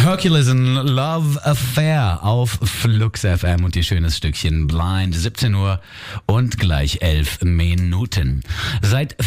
Hercules in Love Affair auf Flux FM und ihr schönes Stückchen Blind, 17 Uhr und gleich 11 Minuten. Seit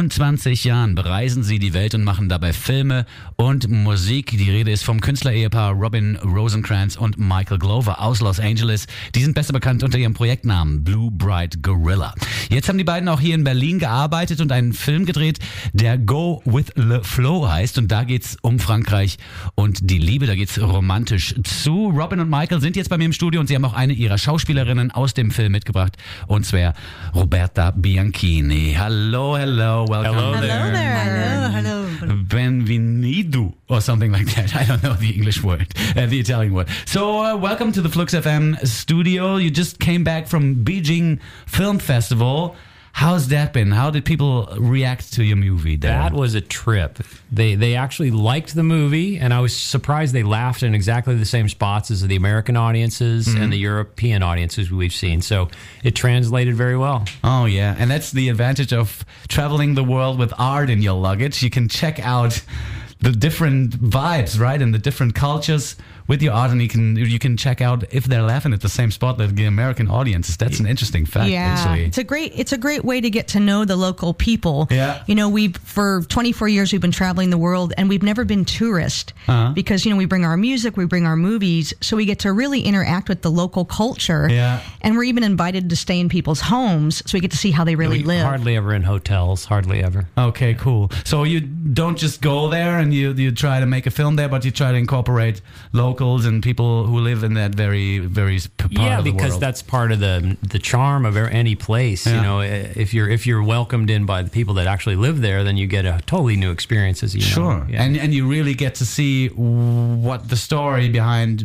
24 Jahren bereisen sie die Welt und machen dabei Filme und Musik. Die Rede ist vom Künstlerehepaar Robin Rosencrantz und Michael Glover aus Los Angeles. Die sind besser bekannt unter ihrem Projektnamen Blue Bright Gorilla. Jetzt haben die beiden auch hier in Berlin gearbeitet und einen Film gedreht, der Go With The Flow heißt. Und da geht's um Frankreich und die Liebe. Da geht's romantisch zu. Robin und Michael sind jetzt bei mir im Studio und sie haben auch eine ihrer Schauspielerinnen aus dem Film mitgebracht. Und zwar Roberta Bianchini. Hello, welcome. Hello there. Hello. Benvenido or something like that. I don't know the English word, the Italian word. So welcome to the Flux FM studio. You just came back from Beijing Film Festival. How's that been? How did people react to your movie there? That was a trip. They actually liked the movie, and I was surprised they laughed in exactly the same spots as the American audiences and the European audiences we've seen. So it translated very well. Oh, yeah. And that's the advantage of traveling the world with art in your luggage. You can check out the different vibes, right? And the different cultures with your art, and you can check out if they're laughing at the same spot that the American audiences. That's an interesting fact, actually. It's a great way to get to know the local people. Yeah. You know, for 24 years we've been traveling the world, and we've never been tourist because, you know, we bring our music, we bring our movies, so we get to really interact with the local culture. Yeah. And we're even invited to stay in people's homes, so we get to see how they really live. Hardly ever in hotels, hardly ever. Okay, cool. So you don't just go there and you try to make a film there, but you try to incorporate locals and people who live in that very, very part of the world. Yeah, because that's part of the charm of any place. Yeah. You know, if you're welcomed in by the people that actually live there, then you get a totally new experience, as you know. Sure, Yeah. and you really get to see what the story behind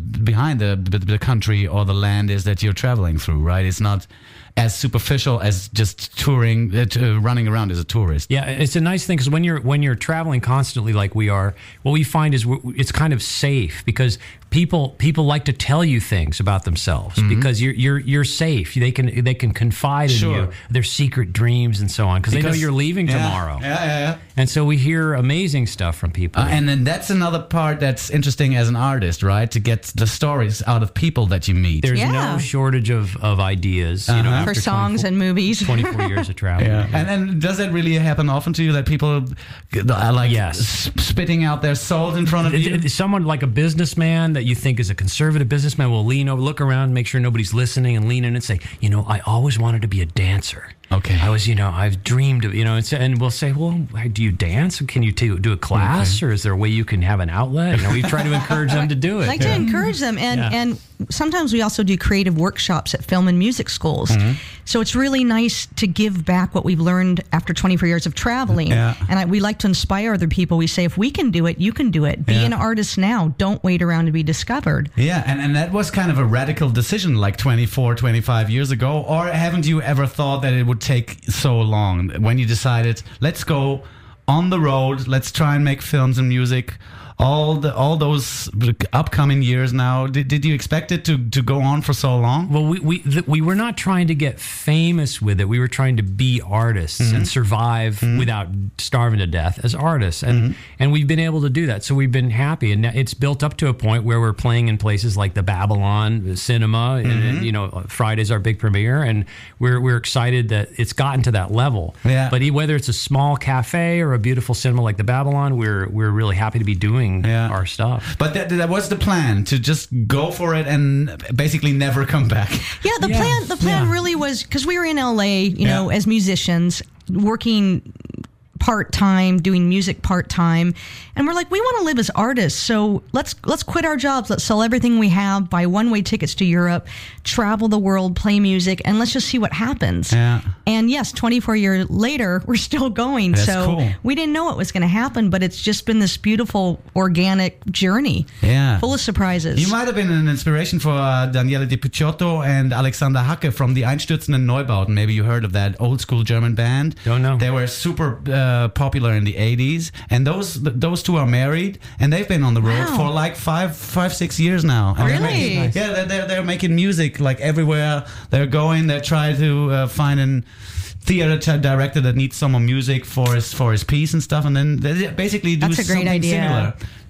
the country or the land is that you're traveling through, right? It's not as superficial as just touring, running around as a tourist. Yeah, it's a nice thing because when you're traveling constantly like we are, what we find is it's kind of safe because people like to tell you things about themselves because you're safe. They can confide in you their secret dreams and so on because they know you're leaving tomorrow. Yeah. And so we hear amazing stuff from people. And then that's another part that's interesting as an artist, right? To get the stories out of people that you meet. There's no shortage of ideas, you know, for after songs and movies. 24 years of travel. Yeah. And does that really happen often to you that people are like spitting out their souls in front of you? Someone like a businessman that you think is a conservative businessman will lean over, look around, make sure nobody's listening, and lean in and say, you know, I always wanted to be a dancer. Okay. I've dreamed of, you know, and we'll say, well, do you dance? Can you do a class, or is there a way you can have an outlet? You know, we try to encourage them to do it. I like to encourage them, and sometimes we also do creative workshops at film and music schools. So it's really nice to give back what we've learned after 24 years of traveling. Yeah. And we like to inspire other people. We say, if we can do it, you can do it. Be an artist now. Don't wait around to be discovered. Yeah, and that was kind of a radical decision like 24, 25 years ago. Or haven't you ever thought that it would take so long when you decided, let's go on the road, let's try and make films and music all those upcoming years now? Did you expect it to go on for so long? Well, we were not trying to get famous with it. We were trying to be artists and survive without starving to death as artists. And we've been able to do that. So we've been happy. And it's built up to a point where we're playing in places like the Babylon Cinema. And, you know, Friday's our big premiere. And we're excited that it's gotten to that level. Yeah. But whether it's a small cafe or a beautiful cinema like the Babylon, we're really happy to be doing our stuff. But that was the plan, to just go for it and basically never come back. Yeah, the plan really was, because we were in LA, you know, as musicians, working part-time, doing music part-time, and we're like, we want to live as artists, so let's quit our jobs, let's sell everything we have, buy one-way tickets to Europe, travel the world, play music, and let's just see what happens. Yeah. And yes, 24 years later, we're still going. That's so cool. We didn't know it was going to happen, but it's just been this beautiful, organic journey. Yeah. Full of surprises. You might have been an inspiration for Daniele Di Picciotto and Alexander Hacke from the Einstürzenden Neubauten. Maybe you heard of that old school German band. Don't know. They were super popular in the 80s, and those two are married, and they've been on the road for like 5-6 years now. And Really? they're making music like everywhere they're going. They're trying to find an theater director that needs some more music for his piece and stuff, and then they basically do That's a great something idea. similar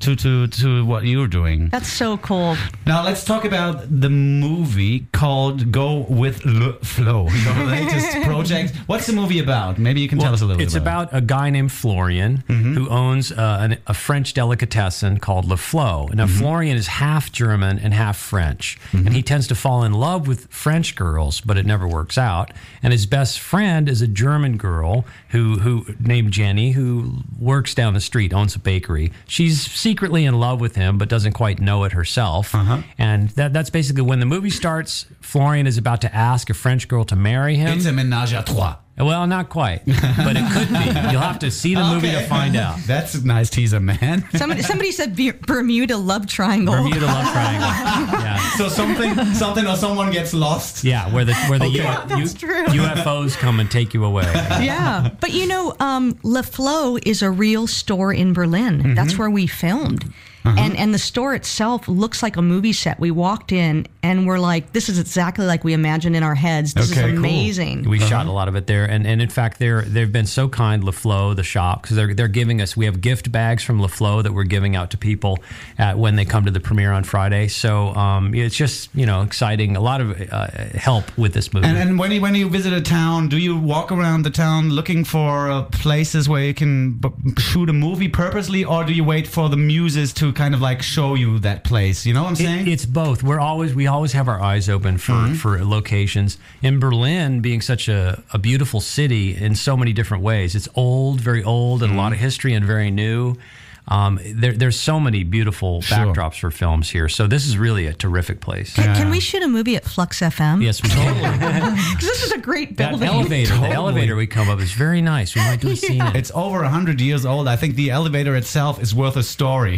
to what you're doing. That's so cool. Now let's talk about the movie called Go with Le Flow, your latest project. What's the movie about? Maybe you can tell us a little bit. It's about a guy named Florian who owns a French delicatessen called Le Flow. Now, Florian is half German and half French, and he tends to fall in love with French girls, but it never works out. And his best friend is a German girl who named Jenny, who works down the street, owns a bakery. She's secretly in love with him, but doesn't quite know it herself. And that's basically when the movie starts. Florian is about to ask a French girl to marry him. It's a ménage à trois. Well, not quite, but it could be. You'll have to see the movie to find out. That's a nice teaser, man. Somebody said Bermuda Love Triangle. Bermuda Love Triangle. Yeah. So something or someone gets lost. Yeah, where the that's true. UFOs come and take you away. Yeah, but Le Flow is a real store in Berlin. That's where we filmed. And the store itself looks like a movie set. We walked in and we're like, this is exactly like we imagined in our heads. This is amazing. Cool. We shot a lot of it there. And in fact, they've been so kind, Le Flow, the shop, because they're giving us, we have gift bags from Le Flow that we're giving out to people when they come to the premiere on Friday. So it's just, exciting. A lot of help with this movie. And when you visit a town, do you walk around the town looking for places where you can shoot a movie purposely, or do you wait for the muses to kind of like show you that place? You know what I'm saying? It's both. We always have our eyes open for locations. In Berlin, being such a beautiful city in so many different ways. It's old, very old, and a lot of history, and very new. There's so many beautiful backdrops for films here. So this is really a terrific place. Can we shoot a movie at Flux FM? Yes, we can. Because this is a great building. The elevator we come up is very nice. We might do a scene in it. It's over 100 years old. I think the elevator itself is worth a story.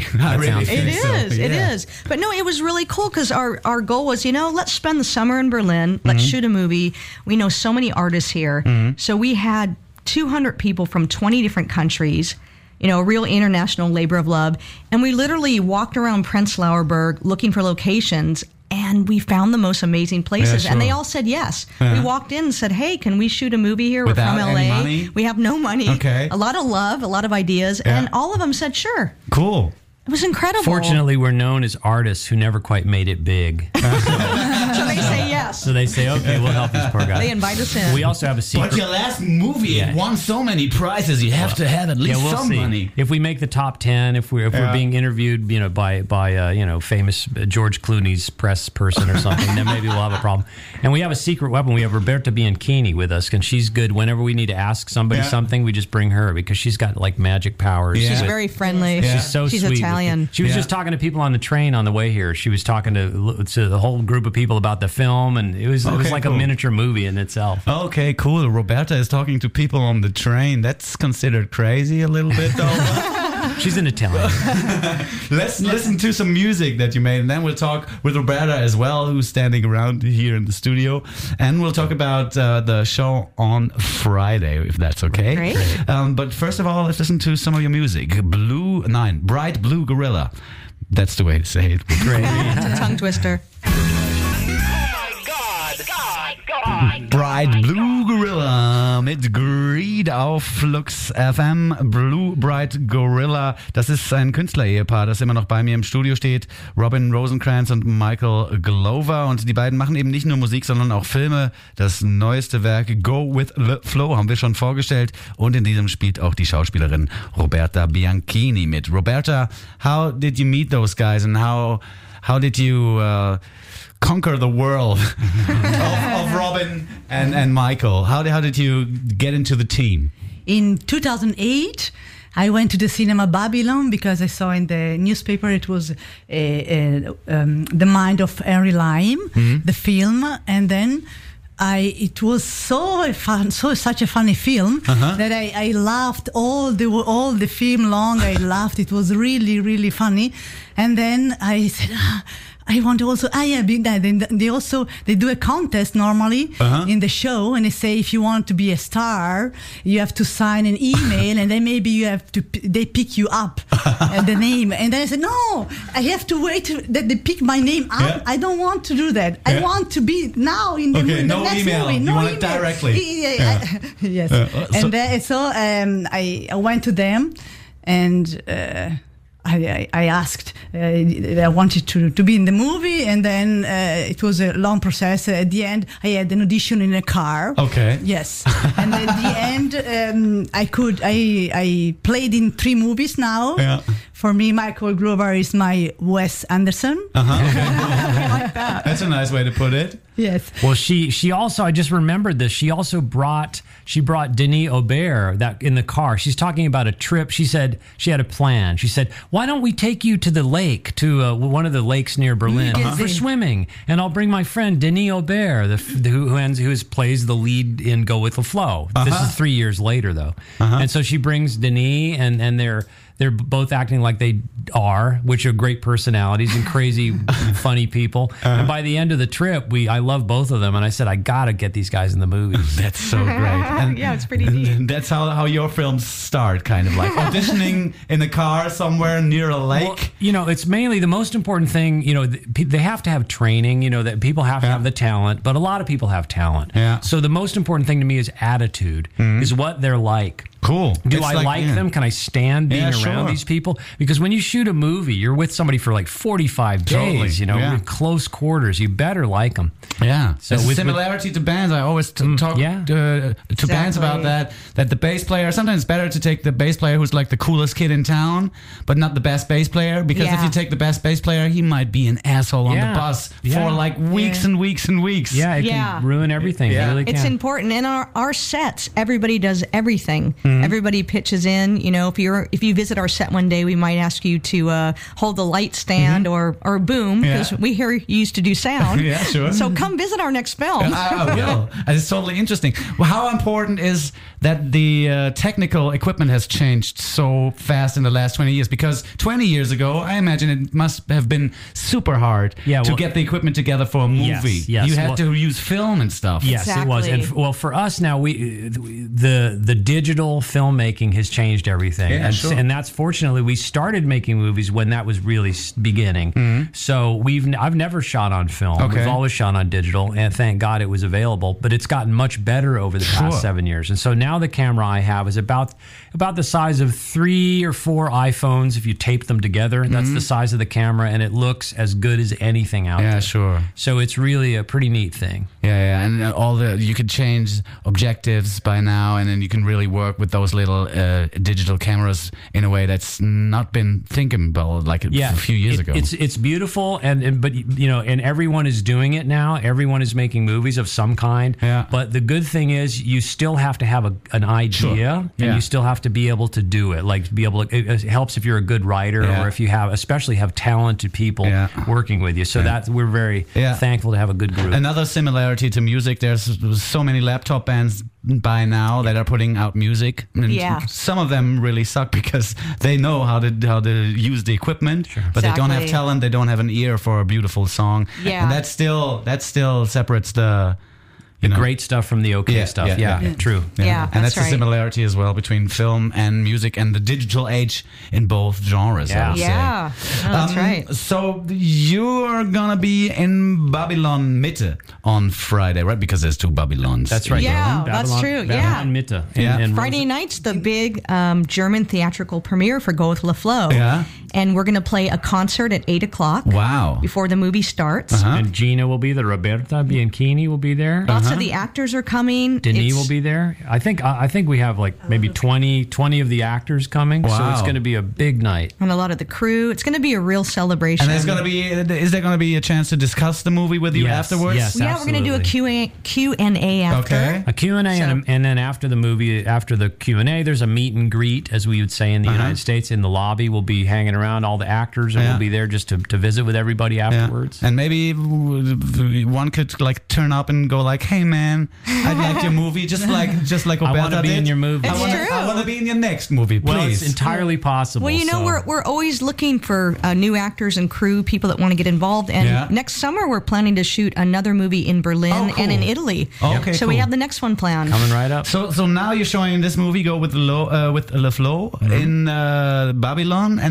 It is. But no, it was really cool because our goal was, let's spend the summer in Berlin. Let's shoot a movie. We know so many artists here. So we had 200 people from 20 different countries. A real international labor of love. And we literally walked around Prenzlauer Berg looking for locations, and we found the most amazing places. Yeah, sure. And they all said yes. We walked in and said, hey, can we shoot a movie here? Without We're from LA. any money? We have no money. Okay. A lot of love, a lot of ideas. Yeah. And all of them said, sure. Cool. It was incredible. Fortunately, we're known as artists who never quite made it big. So they say yes. So they say, okay, we'll help these poor guys. They invite us in. We also have a secret. But your last movie, it won so many prizes. You have to have at least some money. If we make the top 10, if we're being interviewed, by famous George Clooney's press person or something, then maybe we'll have a problem. And we have a secret weapon. We have Roberta Bianchini with us, and she's good. Whenever we need to ask somebody something, we just bring her because she's got like magic powers. She's very friendly. She's so she's sweet. Italian. She was just talking to people on the train on the way here. She was talking to the whole group of people about the film, and it was like a miniature movie in itself. Okay, cool. Roberta is talking to people on the train. That's considered crazy a little bit, though. She's an Italian. Let's listen to some music that you made, and then we'll talk with Roberta as well, who's standing around here in the studio, and we'll talk about the show on Friday, if that's okay. Great. But first of all, let's listen to some of your music. Bright Blue Gorilla. That's the way to say it. Great. It's a tongue twister. Bright Blue Gorilla mit Greed auf Flux FM. Blue Bright Gorilla. Das ist ein Künstler-Ehepaar, das immer noch bei mir im Studio steht. Robin Rosencrantz und Michael Glover. Und die beiden machen eben nicht nur Musik, sondern auch Filme. Das neueste Werk Go with the Flow haben wir schon vorgestellt. Und in diesem spielt auch die Schauspielerin Roberta Bianchini mit. Roberta, how did you meet those guys and how did you conquer the world of Robin and Michael? How did you get into the team? In 2008, I went to the cinema Babylon because I saw in the newspaper it was The Mind of Henry Lime, the film, and then it was so fun, such a funny film that I laughed all the film long. I laughed. It was really, really funny. And then I said, I want to also. They do a contest normally in the show, and they say if you want to be a star, you have to sign an email, and then maybe they pick you up the name. And then I said, no, I have to wait that they pick my name up. Yeah. I don't want to do that. Yeah. I want to be now in the, in the next email. movie. No email. You want it directly. Yes. I went to them, and I asked, I wanted to be in the movie, and then it was a long process. At the end, I had an audition in a car. Okay. Yes, and at the end, I played in 3 movies now. Yeah. For me, Michael Grover is my Wes Anderson. I like that. That's a nice way to put it. Yes. Well, she also, I just remembered this. She also brought Denis Aubert that in the car. She's talking about a trip. She said she had a plan. She said, "Why don't we take you to the lake, to one of the lakes near Berlin for swimming? And I'll bring my friend Denis Aubert, who plays the lead in Go with the Flow." This is 3 years later, though. And so she brings Denis, and they're both acting like they are, which are great personalities and crazy, funny people. And by the end of the trip, I love both of them. And I said, I got to get these guys in the movies. That's so great. And Yeah, it's pretty neat. That's how your films start, kind of like auditioning in a car somewhere near a lake. Well, it's mainly the most important thing, they have to have training, that people have to have the talent, but a lot of people have talent. Yeah. So the most important thing to me is attitude, is what they're like. Cool. Do I like them? Can I stand being around these people? Because when you shoot a movie, you're with somebody for like 45 days, in close quarters. You better like them. Yeah. So with similarity to bands, I always talk to bands about that the bass player, sometimes it's better to take the bass player who's like the coolest kid in town, but not the best bass player, because if you take the best bass player, he might be an asshole on the bus for like weeks and weeks and weeks. Yeah, it can ruin everything. Yeah. It really can. It's important. In our sets, everybody does everything. Everybody pitches in. If you visit our set one day, we might ask you to hold the light stand or boom, because we hear you used to do sound. Yeah, sure. So come visit our next film. I will. It's totally interesting. Well, how important is that the technical equipment has changed so fast in the last 20 years? Because 20 years ago, I imagine it must have been super hard to get the equipment together for a movie. Yes. You had to use film and stuff. Yes, it was. And for us now, the digital filmmaking has changed everything. Yeah, and that's fortunately, we started making movies when that was really beginning. So I've never shot on film. Okay. We've always shot on digital, and thank God it was available. But it's gotten much better over the past 7 years. And so now the camera I have is about the size of 3 or 4 iPhones. If you tape them together, that's the size of the camera, and it looks as good as anything out there. Yeah, sure. So it's really a pretty neat thing. Yeah, and you could change objectives by now, and then you can really work with those little digital cameras in a way that's not been thinkable like a few years ago. It's beautiful, but everyone is doing it now. Everyone is making movies of some kind. Yeah. But the good thing is, you still have to have an idea, and you still have to be able to do it. Like, to be able to. It helps if you're a good writer, or if you especially have talented people working with you. So we're very thankful to have a good group. Another similarity to music, there's so many laptop bands by now that are putting out music. And some of them really suck because they know how to use the equipment, but they don't have talent, they don't have an ear for a beautiful song. Yeah. And that still separates the great stuff from the stuff. True. Yeah, and that's right. a similarity as well between film and music and the digital age in both genres. I would say. No, that's right. So you're gonna be in Babylon Mitte on Friday, right? Because there's 2 Babylons. That's right. Yeah, that's true. Babylon Mitte. Friday night's the big German theatrical premiere for Go with Le Flow. Yeah. And we're going to play a concert at 8 o'clock. Wow. Before the movie starts. And Gina will be there. Roberta Bianchini will be there. Lots of the actors are coming. Denis will be there. I think we have like maybe 20 of the actors coming. Wow. So it's going to be a big night. And a lot of the crew. It's going to be a real celebration. And is there going to be a chance to discuss the movie with you afterwards? Yes, yeah, we're going to do a Q&A after. Okay. A Q&A, and then after the movie, after the Q&A, there's a meet and greet, as we would say in the United States. In the lobby, we'll be hanging around, all the actors, and we'll be there just to visit with everybody afterwards. And maybe one could like turn up and go like, "Hey man, I liked your movie, just like Roberta I want to be did. in your movie. I want to be in your next movie, please." Well, it's entirely possible. Well, we're always looking for new actors and crew, people that want to get involved. And next summer, we're planning to shoot another movie in Berlin and in Italy. Okay, so we have the next one planned. Coming right up. So now you're showing this movie, Go with Le Flow, in Babylon, and then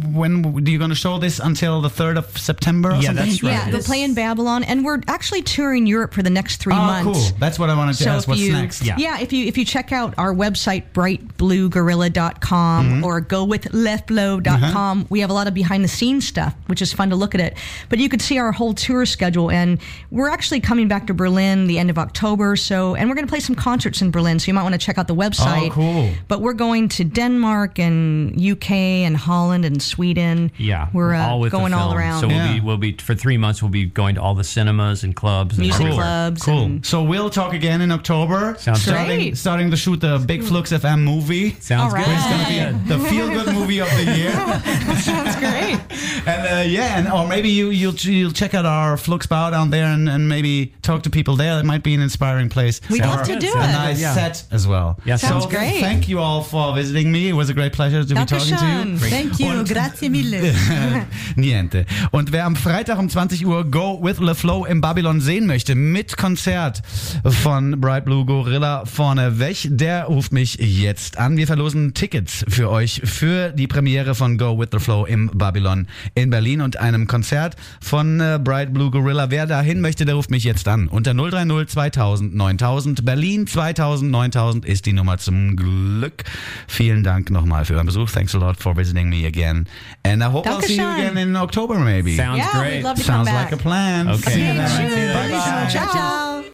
when you're going to show this until the 3rd of September or something? That's right. Yeah, we'll play in Babylon, and we're actually touring Europe for the next 3 months. Cool. That's what I wanted to ask. What's next? Yeah, if you check out our website, brightbluegorilla.com or gowithleflow.com, we have a lot of behind-the-scenes stuff, which is fun to look at it. But you could see our whole tour schedule, and we're actually coming back to Berlin the end of October, and we're going to play some concerts in Berlin, so you might want to check out the website. Oh, cool. But we're going to Denmark and UK and Holland and Sweden. Yeah, we're all with going the film. all around. So we'll be for 3 months. We'll be going to all the cinemas and clubs, and music everywhere. clubs. Cool. And So we'll talk again in October. Sounds great. Starting to shoot the Big Flux FM movie. Sounds All good. right. It's going to be the feel-good movie of the year. sounds great. And or maybe you'll check out our Flux Bar down there and maybe talk to people there. It might be an inspiring place. We'd Or love to do a it. nice set as well. Yeah, Sounds so great. Thank you all for visiting me. It was a great pleasure to be talking to you. Dankeschön. Thank you. Grazie mille. Niente. Und wer am Freitag um 20 Uhr Go with the Flow im Babylon sehen möchte, mit Konzert von Bright Blue Gorilla vorneweg, der ruft mich jetzt an. Wir verlosen Tickets für euch für die Premiere von Go with the Flow im Babylon in Berlin und einem Konzert von Bright Blue Gorilla. Wer dahin möchte, der ruft mich jetzt an. Unter 030 2000 9000. Berlin 2000 9000 ist die Nummer zum Glück. Vielen Dank nochmal für euren Besuch. Thanks a lot for visiting me again. And I hope I'll see you Dankeschön. again in October maybe. Sounds Yeah, great. we'd love to come Sounds back. like a plan. Okay. See you then. Cheers. Bye-bye. Ciao.